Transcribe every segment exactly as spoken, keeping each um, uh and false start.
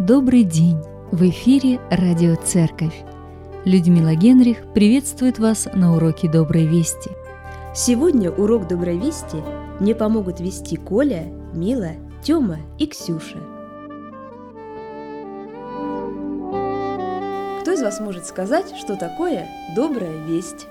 Добрый день! В эфире Радио Церковь. Людмила Генрих приветствует вас на уроке Доброй Вести. Сегодня урок Доброй Вести мне помогут вести Коля, Мила, Тёма и Ксюша. Кто из вас может сказать, что такое добрая весть?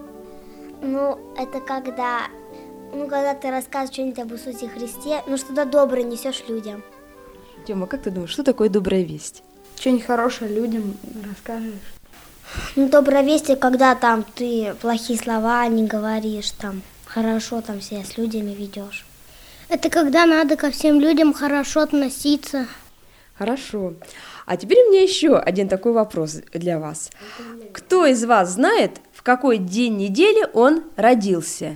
Ну, это когда, ну, когда ты рассказываешь что-нибудь об Иисусе Христе, ну, что-то доброе несешь людям. Тёма, как ты думаешь, что такое добрая весть? Что-нибудь хорошее людям расскажешь. Ну, добрая весть, когда там ты плохие слова не говоришь, там хорошо там себя с людьми ведешь. Это когда надо ко всем людям хорошо относиться. Хорошо. А теперь у меня еще один такой вопрос для вас. Кто из вас знает, в какой день недели он родился?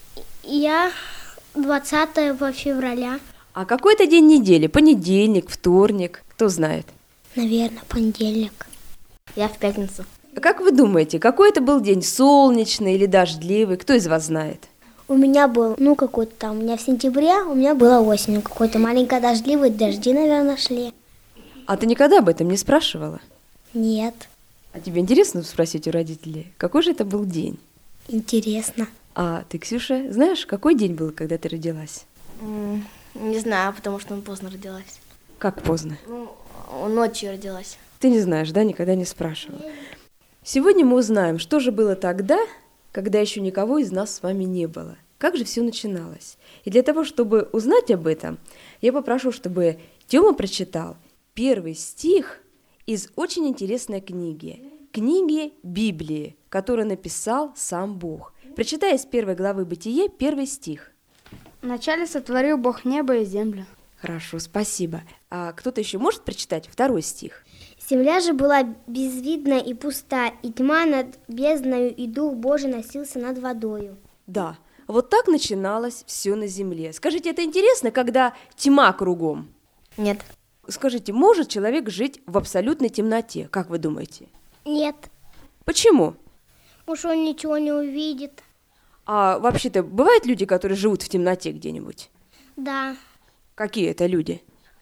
Я двадцатого февраля. А какой это день недели? Понедельник, вторник? Кто знает? Наверное, понедельник. Я в пятницу. Как вы думаете, какой это был день? Солнечный или дождливый? Кто из вас знает? У меня был, ну, какой-то там, у меня в сентябре, у меня было осенью какой-то маленько дождливый, дожди, наверное, шли. А ты никогда об этом не спрашивала? Нет. А тебе интересно спросить у родителей, какой же это был день? Интересно. А ты, Ксюша, знаешь, какой день был, когда ты родилась? М, Не знаю, потому что он поздно родилась. Как поздно? Ну, ночью родилась. Ты не знаешь, да, никогда не спрашивала. Сегодня мы узнаем, что же было тогда, когда еще никого из нас с вами не было. Как же все начиналось? И для того, чтобы узнать об этом, я попрошу, чтобы Тёма прочитал первый стих из очень интересной книги. Книги Библии, которую написал сам Бог. Прочитай из первой главы Бытие первый стих. Вначале сотворил Бог небо и землю. Хорошо, спасибо. А кто-то еще может прочитать второй стих? Земля же была безвидна и пуста, и тьма над бездною, и Дух Божий носился над водою. Да, вот так начиналось все на земле. Скажите, это интересно, когда тьма кругом? Нет. Скажите, может человек жить в абсолютной темноте, как вы думаете? Нет, Почему? уж он ничего не увидит. А вообще-то бывают люди, которые живут в темноте где-нибудь? Да, Какие это люди?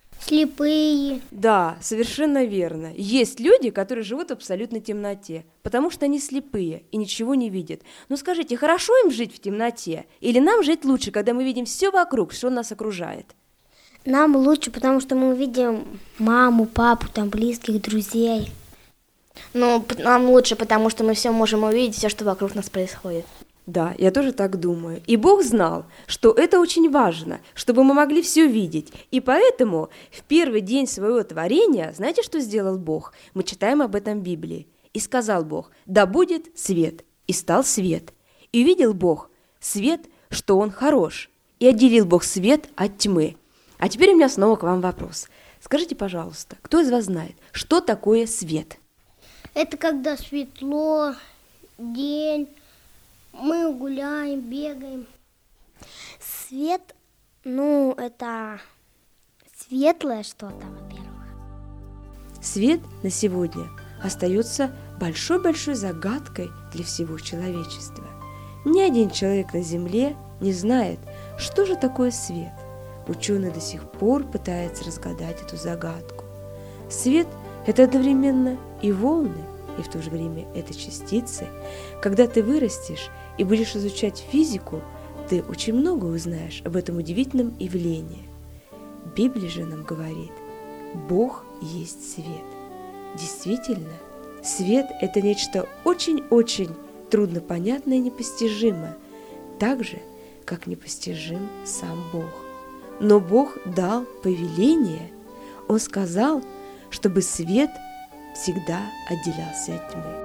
слепые. Да, совершенно верно. Есть люди, которые живут в абсолютной темноте, потому что они слепые и ничего не видят. Но скажите, хорошо им жить в темноте? Или нам жить лучше, когда мы видим все вокруг, что нас окружает? Нам лучше, потому что мы увидим маму, папу, там близких, друзей. Ну, п- нам лучше, потому что мы все можем увидеть, все, что вокруг нас происходит. Да, я тоже так думаю. И Бог знал, что это очень важно, чтобы мы могли все видеть. И поэтому в первый день своего творения, знаете, что сделал Бог? Мы читаем об этом в Библии. «И сказал Бог, да будет свет, и стал свет. И увидел Бог свет, что он хорош, и отделил Бог свет от тьмы». А теперь у меня снова к вам вопрос. Скажите, пожалуйста, кто из вас знает, что такое свет? Это когда светло, день, мы гуляем, бегаем. Свет, ну, это светлое что-то, во-первых. Свет на сегодня остается большой-большой загадкой для всего человечества. Ни один человек на Земле не знает, что же такое свет. Ученые до сих пор пытаются разгадать эту загадку. Свет – это одновременно и волны, и в то же время это частицы. Когда ты вырастешь и будешь изучать физику, ты очень много узнаешь об этом удивительном явлении. Библия же нам говорит, Бог есть свет. Действительно, свет – это нечто очень-очень труднопонятное и непостижимое, так же, как непостижим сам Бог. Но Бог дал повеление, Он сказал, чтобы свет всегда отделялся от тьмы.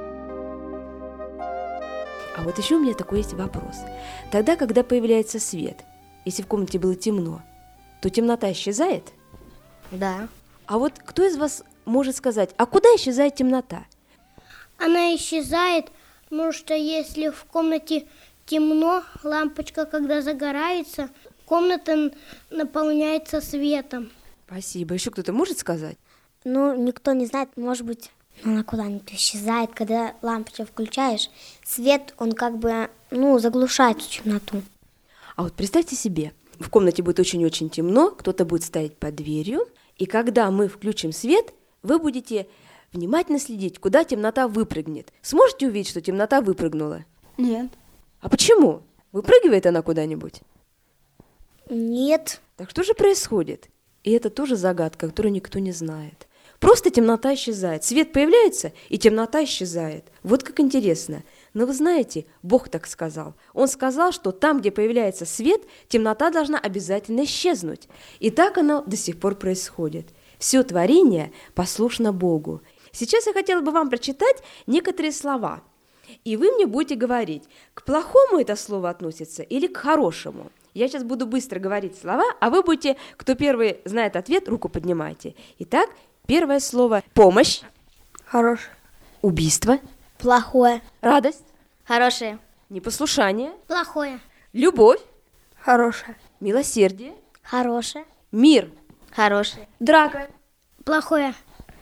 А вот еще у меня такой есть вопрос. Тогда, когда появляется свет, если в комнате было темно, то темнота исчезает? Да. А вот кто из вас может сказать, а куда исчезает темнота? Она исчезает, потому что если в комнате темно, лампочка, когда загорается, комната наполняется светом. Спасибо. Еще кто-то может сказать? Ну, никто не знает, может быть, она куда-нибудь исчезает, когда лампочку включаешь. Свет, он как бы, ну, заглушает эту темноту. А вот представьте себе, в комнате будет очень-очень темно, кто-то будет стоять под дверью, И когда мы включим свет, вы будете внимательно следить, куда темнота выпрыгнет. Сможете увидеть, что темнота выпрыгнула? Нет. А почему? Выпрыгивает она куда-нибудь? Нет. Так что же происходит? И это тоже загадка, которую никто не знает. Просто темнота исчезает. Свет появляется, и темнота исчезает. Вот как интересно. Но вы знаете, Бог так сказал. Он сказал, что там, где появляется свет, темнота должна обязательно исчезнуть. И так оно до сих пор происходит. Все творение послушно Богу. Сейчас я хотела бы вам прочитать некоторые слова. И вы мне будете говорить, к плохому это слово относится или к хорошему. Я сейчас буду быстро говорить слова, а вы будете, кто первый знает ответ, руку поднимайте. Итак, первое слово – помощь. Хорошее. Убийство. Плохое. Радость. Хорошее. Непослушание. Плохое. Любовь. Хорошее. Милосердие. Хорошее. Мир. Хорошее. Драка. Плохое.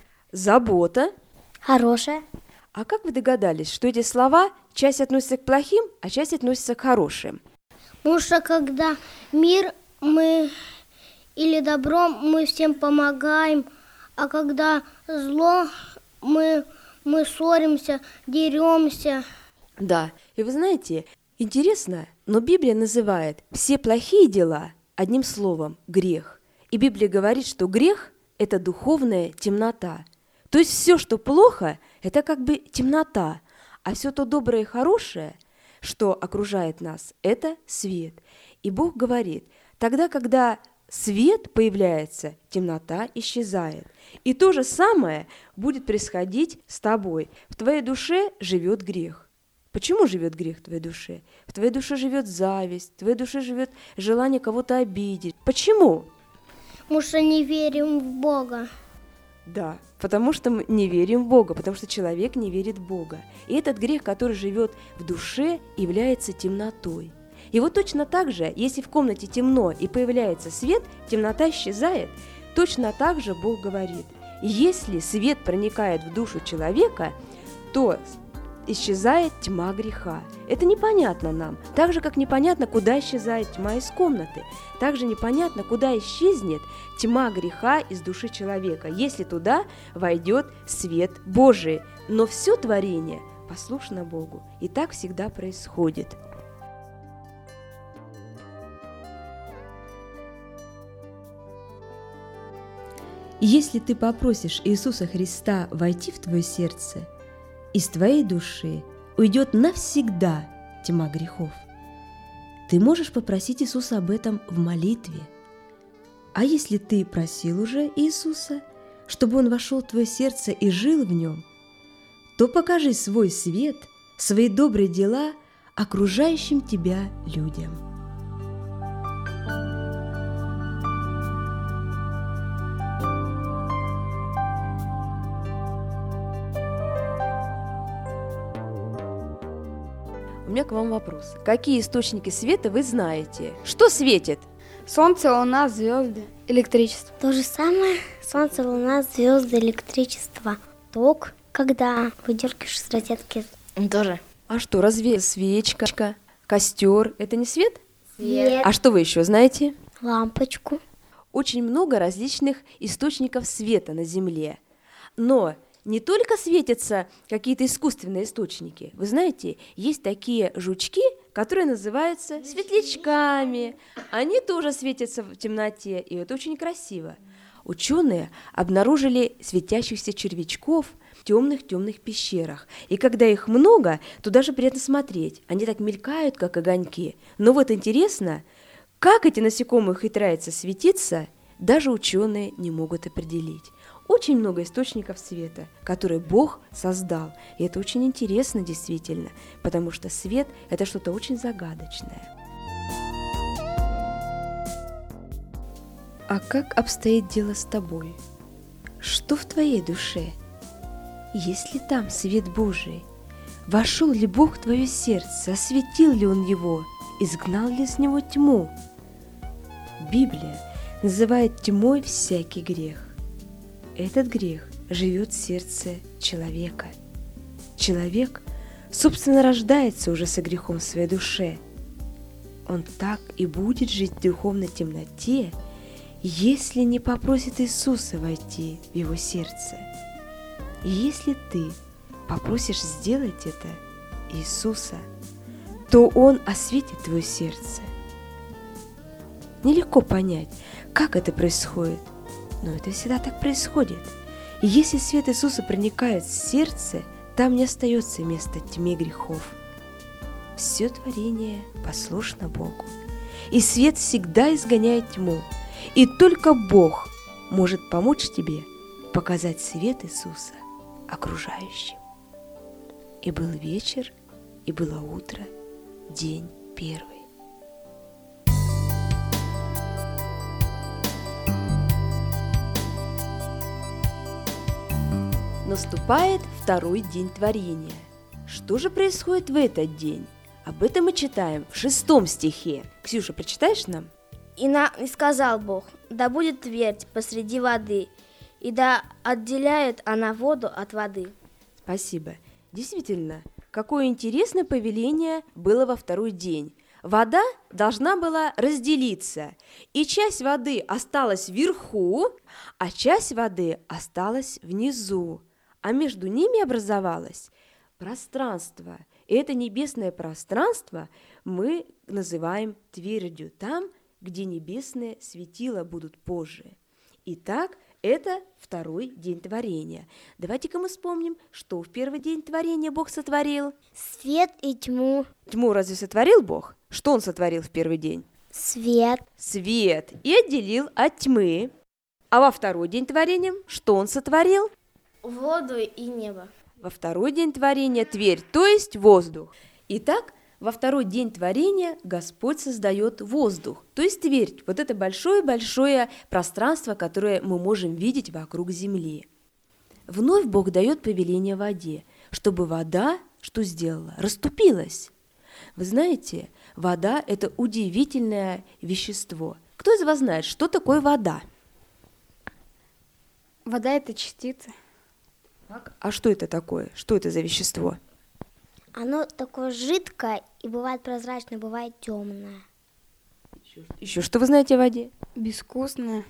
Забота. Хорошее. А как вы догадались, что эти слова часть относятся к плохим, а часть относится к хорошим? Потому что когда мир мы или добро, мы всем помогаем, а когда зло, мы, мы ссоримся, деремся. Да, и вы знаете, интересно, но Библия называет все плохие дела одним словом – грех. И Библия говорит, что грех – это духовная темнота. То есть все, что плохо, это как бы темнота, а все то доброе и хорошее, что окружает нас, это свет. И Бог говорит, тогда, когда свет появляется, темнота исчезает. И то же самое будет происходить с тобой. В твоей душе живет грех. Почему живет грех в твоей душе? В твоей душе живет зависть, в твоей душе живет желание кого-то обидеть. Почему? Потому что не верим в Бога. Да, потому что мы не верим в Бога, потому что человек не верит в Бога. И этот грех, который живет в душе, является темнотой. И вот точно так же, если в комнате темно и появляется свет, темнота исчезает, точно так же Бог говорит, если свет проникает в душу человека, то исчезает тьма греха. Это непонятно нам, так же, как непонятно, куда исчезает тьма из комнаты. Также непонятно, куда исчезнет тьма греха из души человека, если туда войдет свет Божий. Но все творение послушно Богу, и так всегда происходит. Если ты попросишь Иисуса Христа войти в твое сердце, из твоей души уйдет навсегда тьма грехов. Ты можешь попросить Иисуса об этом в молитве. А если ты просил уже Иисуса, чтобы Он вошел в твое сердце и жил в нем, то покажи свой свет, свои добрые дела окружающим тебя людям. У меня к вам вопрос. Какие источники света вы знаете? Что светит? Солнце, луна, звезды, электричество. То же самое. Солнце, луна, звезды, электричество. Ток, когда выдергиваешь с розетки. Тоже. А что, разве свечка, костер – это не свет? Свет. А что вы еще знаете? Лампочку. Очень много различных источников света на Земле. Но не только светятся какие-то искусственные источники. Вы знаете, есть такие жучки, которые называются светлячками. Они тоже светятся в темноте, и это очень красиво. Ученые обнаружили светящихся червячков в темных-темных пещерах. И когда их много, то даже приятно смотреть. Они так мелькают, как огоньки. Но вот интересно, как эти насекомые ухитряются светиться, даже ученые не могут определить. Очень много источников света, которые Бог создал. И это очень интересно действительно, потому что свет – это что-то очень загадочное. А как обстоит дело с тобой? Что в твоей душе? Есть ли там свет Божий? Вошел ли Бог в твое сердце, осветил ли Он его, изгнал ли с него тьму? Библия называет тьмой всякий грех. Этот грех живет в сердце человека. Человек, собственно, рождается уже со грехом в своей душе. Он так и будет жить в духовной темноте, если не попросит Иисуса войти в его сердце. И если ты попросишь сделать это Иисуса, то Он осветит твое сердце. Нелегко понять, как это происходит, но это всегда так происходит. И если свет Иисуса проникает в сердце, там не остается места тьме грехов. Все творение послушно Богу, и свет всегда изгоняет тьму. И только Бог может помочь тебе показать свет Иисуса окружающим. И был вечер, и было утро, день первый. Наступает второй день творения. Что же происходит в этот день? Об этом мы читаем в шестом стихе. Ксюша, прочитаешь нам? И, на... и сказал Бог: да будет твердь посреди воды, и да отделяет она воду от воды. Спасибо. Действительно, какое интересное повеление было во второй день. Вода должна была разделиться, и часть воды осталась вверху, а часть воды осталась внизу, а между ними образовалось пространство. И это небесное пространство мы называем твердью, там, где небесные светила будут позже. Итак, это второй день творения. Давайте-ка мы вспомним, что в первый день творения Бог сотворил. Свет и тьму. Тьму разве сотворил Бог? Что Он сотворил в первый день? Свет. Свет. И отделил от тьмы. А во второй день творения что Он сотворил? Воду и небо. Во второй день творения твердь, то есть воздух. Итак, во второй день творения Господь создает воздух, то есть твердь, вот это большое-большое пространство, которое мы можем видеть вокруг земли. Вновь Бог дает повеление воде, чтобы вода, что сделала, расступилась. Вы знаете, вода – это удивительное вещество. Кто из вас знает, что такое вода? Вода – это частицы. Так, а что это такое? Что это за вещество? Оно такое жидкое, и бывает прозрачное, бывает темное. Еще, еще что вы знаете о воде? Безвкусное.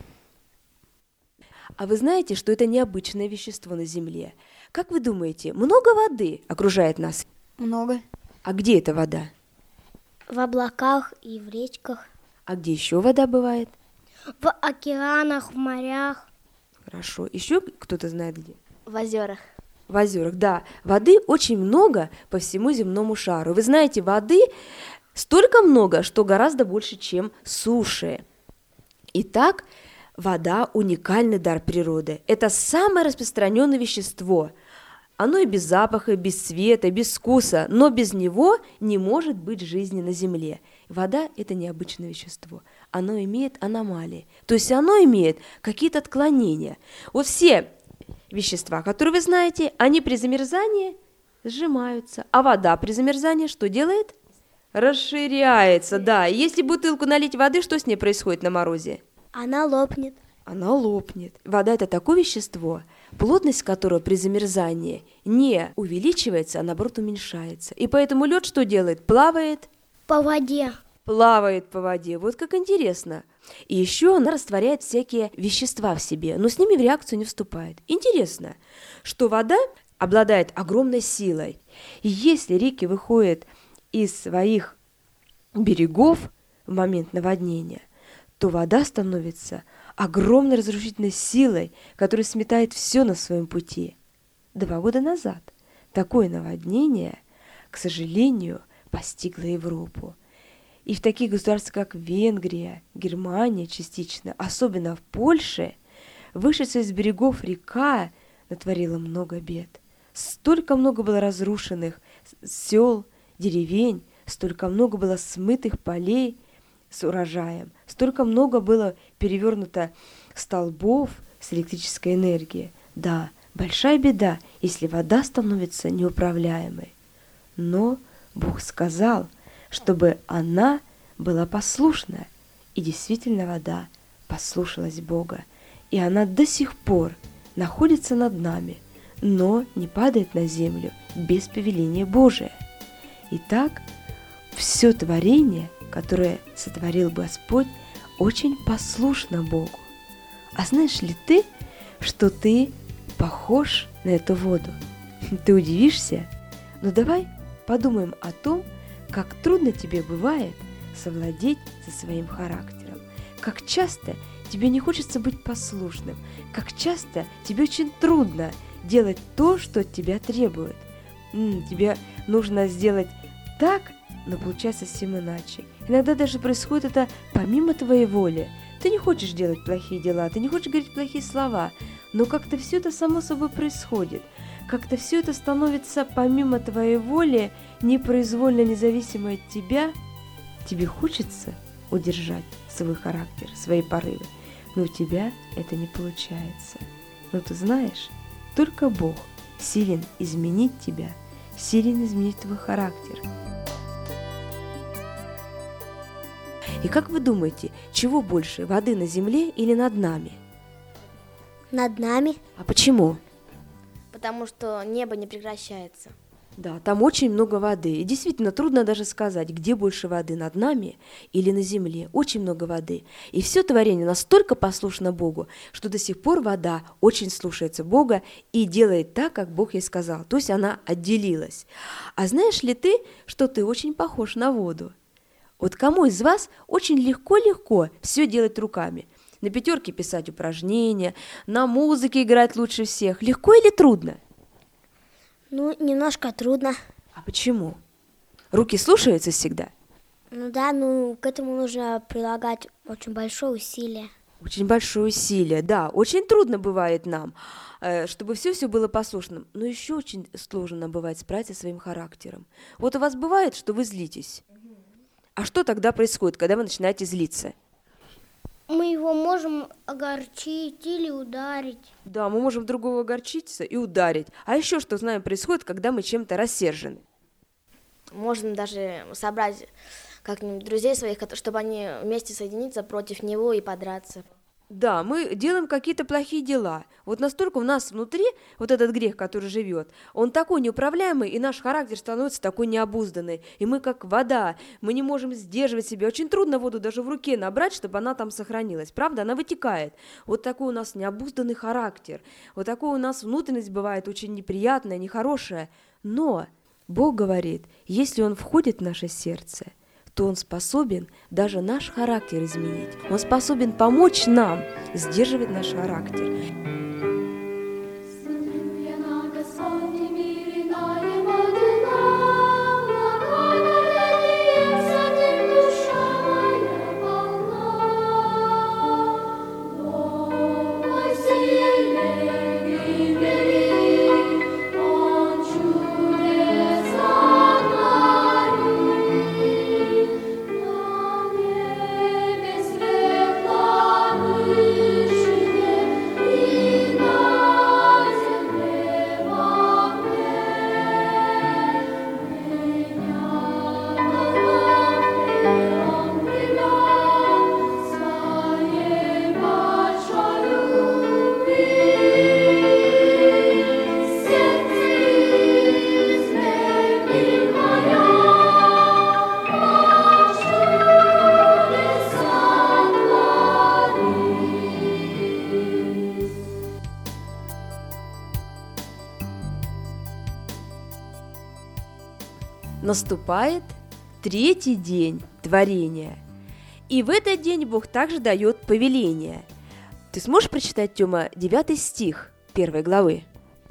А вы знаете, что это необычное вещество на Земле? Как вы думаете, много воды окружает нас? Много. А где эта вода? В облаках и в речках. А где еще вода бывает? В океанах, в морях. Хорошо. Еще кто-то знает где? В озерах. В озерах, да. Воды очень много по всему земному шару. Вы знаете, воды столько много, что гораздо больше, чем суши. Итак, вода – уникальный дар природы. Это самое распространенное вещество. Оно и без запаха, и без цвета, и без вкуса, но без него не может быть жизни на Земле. Вода – это необычное вещество. Оно имеет аномалии, то есть оно имеет какие-то отклонения. Вот все вещества, которые вы знаете, они при замерзании сжимаются, а вода при замерзании что делает? Расширяется, да. Если бутылку налить воды, что с ней происходит на морозе? Она лопнет. Она лопнет. Вода – это такое вещество, плотность которого при замерзании не увеличивается, а наоборот уменьшается. И поэтому лед что делает? Плавает? По воде. Плавает по воде. Вот как интересно. И еще она растворяет всякие вещества в себе, но с ними в реакцию не вступает. Интересно, что вода обладает огромной силой. И если реки выходят из своих берегов в момент наводнения, то вода становится огромной разрушительной силой, которая сметает все на своем пути. Два года назад такое наводнение, к сожалению, постигло Европу. И в таких государствах, как Венгрия, Германия частично, особенно в Польше, вышедшая из берегов река натворила много бед. Столько много было разрушенных сел, деревень, столько много было смытых полей с урожаем, столько много было перевернуто столбов с электрической энергией. Да, большая беда, если вода становится неуправляемой. Но Бог сказал, чтобы она была послушна, и действительно вода послушалась Бога, и она до сих пор находится над нами, но не падает на землю без повеления Божия. Итак, все творение, которое сотворил Господь, очень послушна Богу. А знаешь ли ты, что ты похож на эту воду? Ты удивишься? Но давай подумаем о том, как трудно тебе бывает совладеть со своим характером, как часто тебе не хочется быть послушным, как часто тебе очень трудно делать то, что от тебя требуют. М, тебе нужно сделать так, но получается совсем иначе. Иногда даже происходит это помимо твоей воли. Ты не хочешь делать плохие дела, ты не хочешь говорить плохие слова, но как-то все это само собой происходит. Как-то все это становится помимо твоей воли, непроизвольно, независимо от тебя. Тебе хочется удержать свой характер, свои порывы, но у тебя это не получается. Но ты знаешь, только Бог силен изменить тебя, силен изменить твой характер. И как вы думаете, чего больше, воды на земле или над нами? Над нами. А почему? Потому что небо не прекращается. Да, там очень много воды. И действительно трудно даже сказать, где больше воды, над нами или на земле. Очень много воды. И все творение настолько послушно Богу, что до сих пор вода очень слушается Бога и делает так, как Бог ей сказал. То есть она отделилась. А знаешь ли ты, что ты очень похож на воду? Вот кому из вас очень легко-легко все делать руками? На пятерке писать упражнения, на музыке играть лучше всех. Легко или трудно? Ну, немножко трудно. А почему? Руки слушаются всегда? Ну да, ну к этому нужно прилагать очень большое усилие. Очень большое усилие, да. Очень трудно бывает нам, чтобы все-все было послушным. Но еще очень сложно бывает справиться со своим характером. Вот у вас бывает, что вы злитесь. А что тогда происходит, когда вы начинаете злиться? Мы его можем огорчить или ударить. Да, мы можем другого огорчиться и ударить. А еще что с нами происходит, когда мы чем-то рассержены? Можно даже собрать как-нибудь друзей своих, чтобы они вместе соединиться против него и подраться. Да, мы делаем какие-то плохие дела. Вот настолько у нас внутри вот этот грех, который живет, он такой неуправляемый, и наш характер становится такой необузданный. И мы как вода, мы не можем сдерживать себя. Очень трудно воду даже в руке набрать, чтобы она там сохранилась. Правда, она вытекает. Вот такой у нас необузданный характер. Вот такой у нас внутренность бывает очень неприятная, нехорошая. Но Бог говорит, если Он входит в наше сердце, то Он способен даже наш характер изменить. Он способен помочь нам сдерживать наш характер. Наступает третий день творения. И в этот день Бог также дает повеление. Ты сможешь прочитать, Тёма, девятый стих первой главы?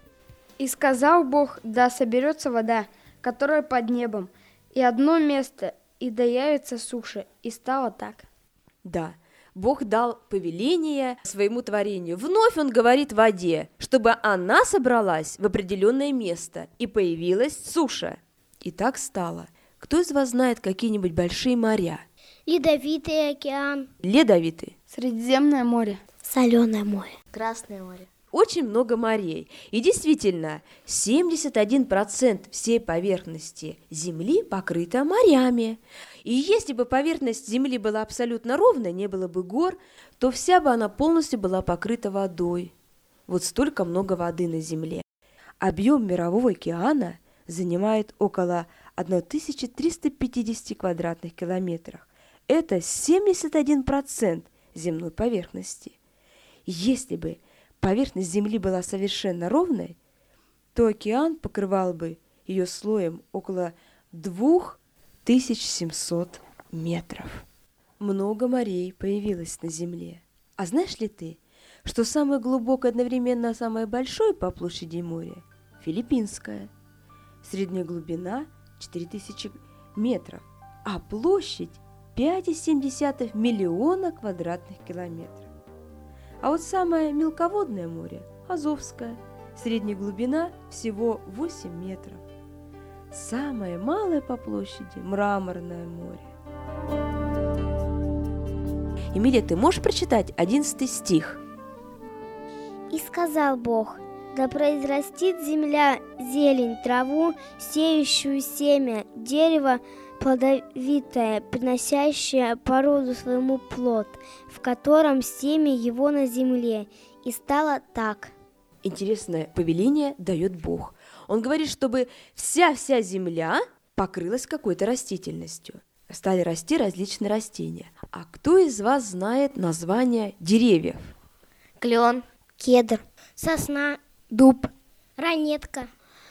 «И сказал Бог, да соберется вода, которая под небом, и одно место, и да явится суша, и стало так». Да, Бог дал повеление своему творению. Вновь Он говорит воде, чтобы она собралась в определенное место, и появилась суша. И так стало. Кто из вас знает какие-нибудь большие моря? Ледовитый океан. Ледовитый. Средиземное море. Соленое море. Красное море. Очень много морей. И действительно, семьдесят один процент всей поверхности Земли покрыта морями. И если бы поверхность Земли была абсолютно ровной, не было бы гор, то вся бы она полностью была покрыта водой. Вот столько много воды на Земле. Объем Мирового океана занимает около тысяча триста пятьдесят квадратных километров. Это семьдесят один процент земной поверхности. Если бы поверхность Земли была совершенно ровной, то океан покрывал бы ее слоем около две тысячи семьсот метров. Много морей появилось на Земле. А знаешь ли ты, что самое глубокое, одновременно самое большое по площади море – Филиппинское. Средняя глубина – четыре тысячи метров, а площадь – пять целых семь десятых миллиона квадратных километров. А вот самое мелководное море – Азовское. Средняя глубина всего восемь метров. Самое малое по площади – Мраморное море. Эмилия, ты можешь прочитать одиннадцатый стих? И сказал Бог: да произрастит земля зелень, траву, сеющую семя, дерево плодовитое, приносящее по роду своему плод, в котором семя его на земле. И стало так. Интересное повеление дает Бог. Он говорит, чтобы вся-вся земля покрылась какой-то растительностью. Стали расти различные растения. А кто из вас знает названия деревьев? Клен, Кедр, сосна, Дуб. ранетка,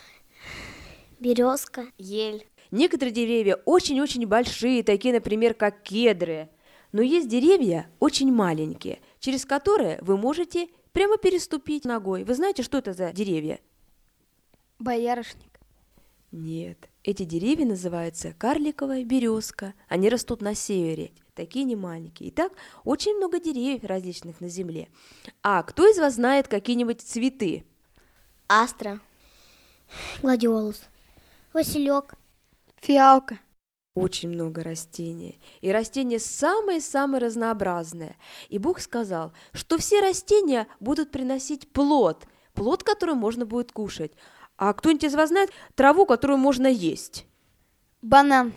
березка. ель. Некоторые деревья очень-очень большие, такие, например, как кедры. Но есть деревья очень маленькие, через которые вы можете прямо переступить ногой. Вы знаете, что это за деревья? Боярышник. Нет, эти деревья называются карликовая березка. Они растут на севере, такие не маленькие. Итак, очень много деревьев различных на земле. А кто из вас знает какие-нибудь цветы? Астра. Гладиолус, василек. Фиалка. Очень много растений. И растения самые-самые разнообразные. И Бог сказал, что все растения будут приносить плод, плод, который можно будет кушать. А кто-нибудь из вас знает траву, которую можно есть? Банан.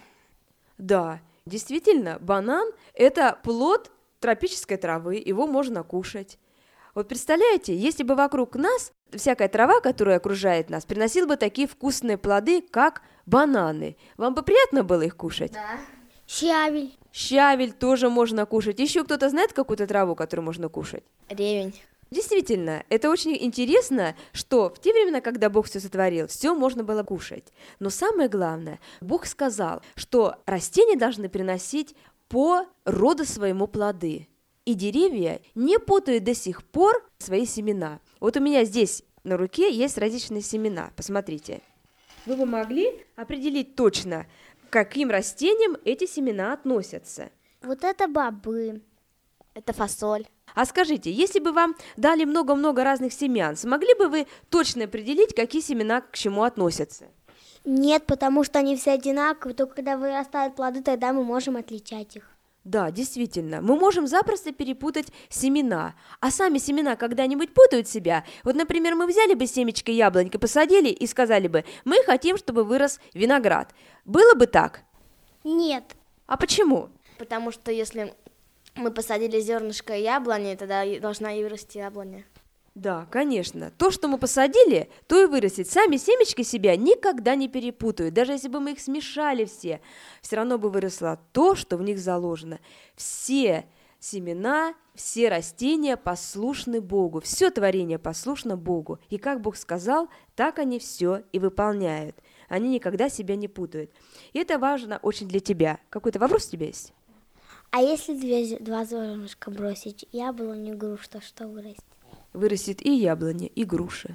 Да, действительно, банан – это плод тропической травы, его можно кушать. Вот представляете, если бы вокруг нас всякая трава, которая окружает нас, приносила бы такие вкусные плоды, как бананы. Вам бы приятно было их кушать? Да. Щавель. Щавель тоже можно кушать. Еще кто-то знает какую-то траву, которую можно кушать? Ревень. Действительно, это очень интересно, что в те времена, когда Бог все сотворил, все можно было кушать. Но самое главное, Бог сказал, что растения должны приносить по роду своему плоды. И деревья не путают до сих пор свои семена. Вот у меня здесь на руке есть различные семена. Посмотрите. Вы бы могли определить точно, к каким растениям эти семена относятся? Вот это бобы. Это фасоль. А скажите, если бы вам дали много-много разных семян, смогли бы вы точно определить, какие семена к чему относятся? Нет, потому что они все одинаковые, только когда вырастают плоды, тогда мы можем отличать их. Да, действительно, мы можем запросто перепутать семена. А сами семена когда-нибудь путают себя? Вот, например, мы взяли бы семечко яблонька, посадили и сказали бы, мы хотим, чтобы вырос виноград. Было бы так? Нет. А почему? Потому что если мы посадили зернышко яблони, тогда и должна и вырасти яблоня. Да, конечно. То, что мы посадили, то и вырастет. Сами семечки себя никогда не перепутают. Даже если бы мы их смешали все, все равно бы выросло то, что в них заложено. Все семена, все растения послушны Богу. Все творение послушно Богу. И как Бог сказал, так они все и выполняют. Они никогда себя не путают. И это важно очень для тебя. Какой-то вопрос у тебя есть? А если две, два зернышка бросить, яблоню, грушу, то что вырастет? Вырастет и яблоня, и груша.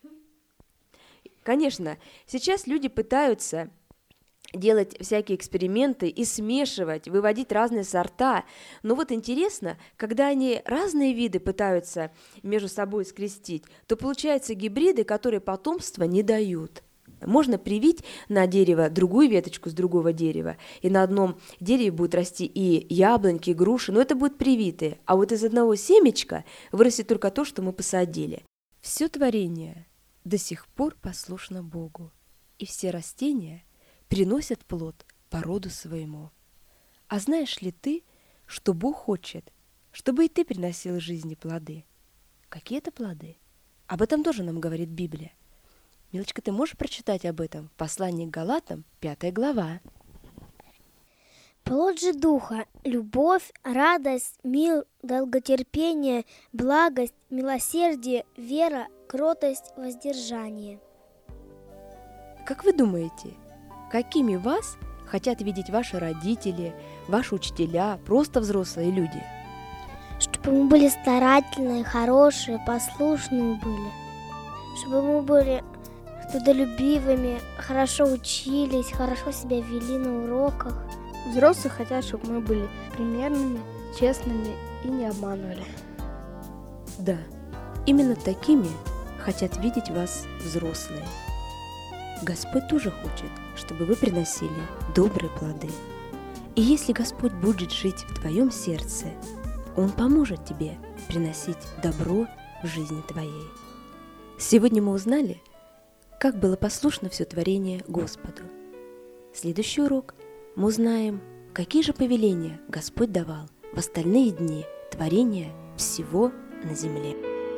Конечно, сейчас люди пытаются делать всякие эксперименты и смешивать, выводить разные сорта. Но вот интересно, когда они разные виды пытаются между собой скрестить, то получаются гибриды, которые потомства не дают. Можно привить на дерево другую веточку с другого дерева, и на одном дереве будут расти и яблоньки, и груши, но это будут привитые, а вот из одного семечка вырастет только то, что мы посадили. Все творение до сих пор послушно Богу, и все растения приносят плод по роду своему. А знаешь ли ты, что Бог хочет, чтобы и ты приносил в жизни плоды? Какие это плоды? Об этом тоже нам говорит Библия. Милочка, ты можешь прочитать об этом? Послание к Галатам, пятая глава. Плод же Духа – любовь, радость, мир, долготерпение, благость, милосердие, вера, кротость, воздержание. Как вы думаете, какими вас хотят видеть ваши родители, ваши учителя, просто взрослые люди? Чтобы мы были старательные, хорошие, послушные были. Чтобы мы были трудолюбивыми, хорошо учились, хорошо себя вели на уроках. Взрослые хотят, чтобы мы были примерными, честными и не обманывали. Да, именно такими хотят видеть вас взрослые. Господь тоже хочет, чтобы вы приносили добрые плоды. И если Господь будет жить в твоем сердце, Он поможет тебе приносить добро в жизни твоей. Сегодня мы узнали, как было послушно все творение Господу. Следующий урок мы узнаем, какие же повеления Господь давал в остальные дни творения всего на земле.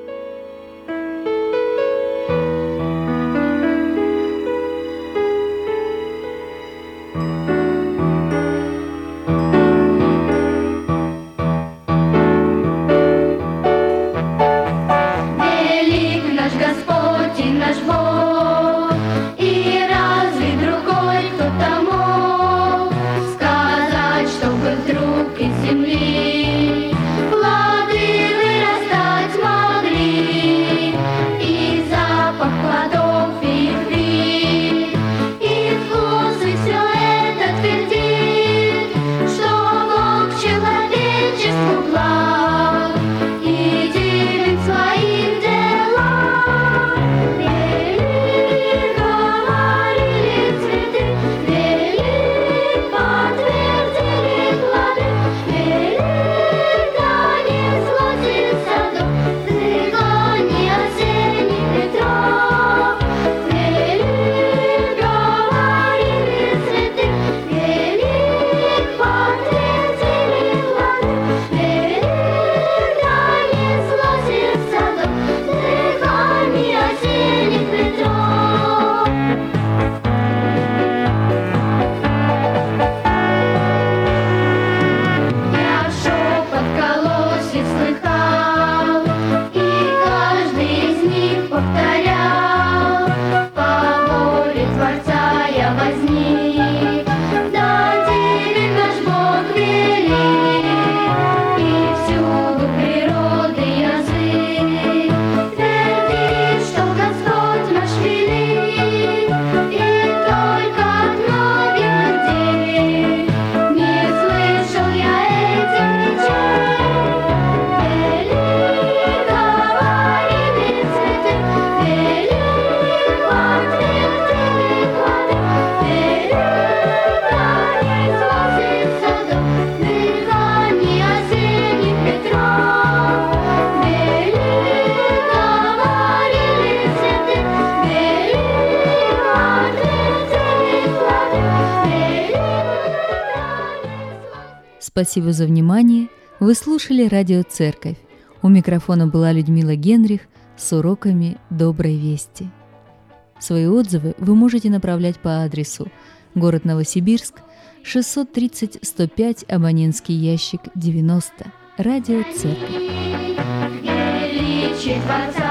Спасибо за внимание. Вы слушали Радио Церковь. У микрофона была Людмила Генрих с уроками Доброй Вести. Свои отзывы вы можете направлять по адресу город Новосибирск, шестьсот тридцать сто пять, абонентский ящик девяносто. Радио Церковь.